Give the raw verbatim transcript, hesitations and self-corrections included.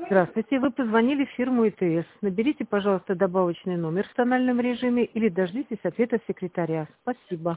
Здравствуйте, вы позвонили в фирму ИТС. Наберите, пожалуйста, добавочный номер в тональном режиме или дождитесь ответа секретаря. Спасибо.